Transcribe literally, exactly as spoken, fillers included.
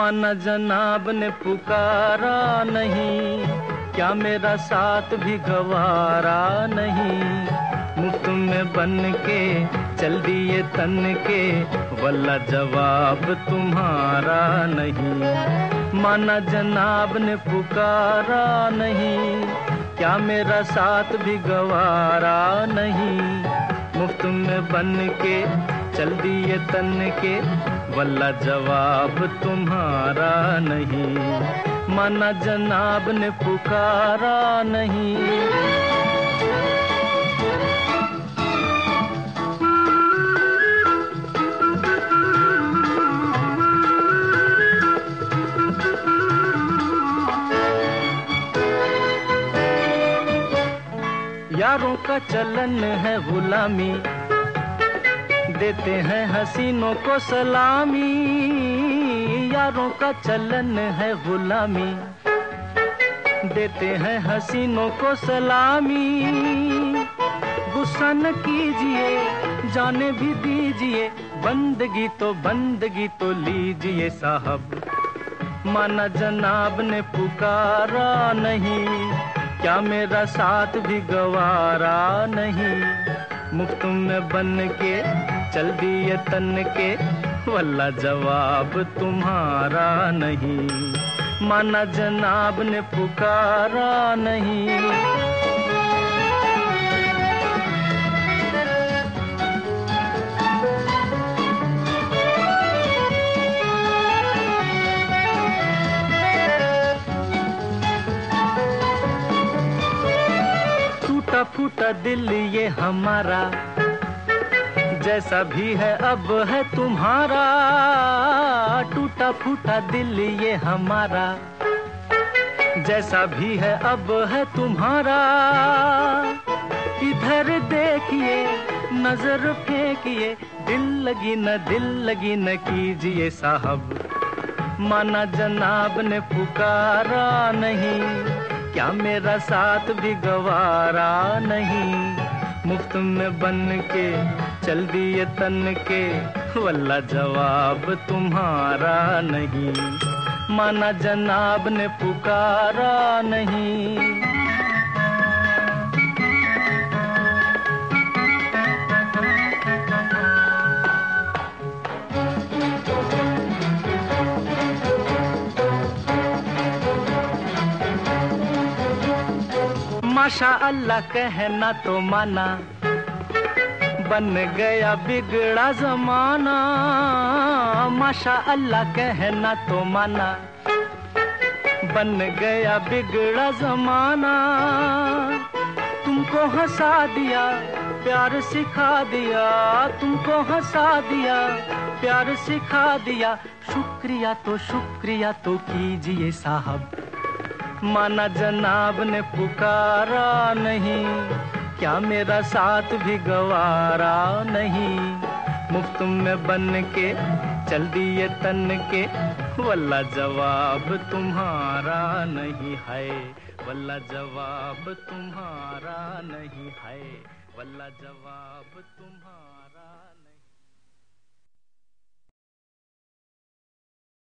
माना जनाब ने पुकारा नहीं, क्या मेरा साथ भी गवारा नहीं। मुफ्त में बन के चल दिए तन के, वल्ला जवाब तुम्हारा नहीं। माना जनाब ने पुकारा नहीं, क्या मेरा साथ भी गवारा नहीं। मुफ्त में बन के चल दिए तन के, वल्ला जवाब तुम्हारा नहीं। माना जनाब ने पुकारा नहीं। यारों का चलन है गुलामी, देते हैं हसीनों को सलामी। यारों का चलन है गुलामी, देते हैं हसीनों को सलामी। गुस्सा न कीजिए, जाने भी दीजिए, बंदगी तो बंदगी तो लीजिए साहब। माना जनाब ने पुकारा नहीं, क्या मेरा साथ भी गवारा नहीं। मुफ्त में बन के चल दिए तन के, वल्ला जवाब तुम्हारा नहीं। माना जनाब ने पुकारा नहीं। टूटा फूटा दिल ये हमारा, जैसा भी है अब है तुम्हारा। टूटा फूटा दिल ये हमारा, जैसा भी है अब है तुम्हारा। इधर देखिए, नजर फेंकिए, दिल लगी न दिल लगी न कीजिए साहब। माना जनाब ने पुकारा नहीं, क्या मेरा साथ भी गवारा नहीं। मुफ्त में बन के चल दिए तन के, वल्ला जवाब तुम्हारा नहीं। माना जनाब ने पुकारा नहीं। माशा अल्लाह कहना तो माना, बन गया बिगड़ा जमाना। माशा अल्लाह कहना तो माना, बन गया बिगड़ा जमाना। तुमको हंसा दिया, प्यार सिखा दिया, तुमको हंसा दिया, प्यार सिखा दिया। शुक्रिया तो शुक्रिया तो कीजिए साहब। माना जनाब ने पुकारा नहीं, क्या मेरा साथ भी गवारा नहीं। मुफ्त में बन के चल दिए तन के, वल्ला जवाब तुम्हारा नहीं है। वल्ला जवाब तुम्हारा नहीं है। वल्ला जवाब तुम्हारा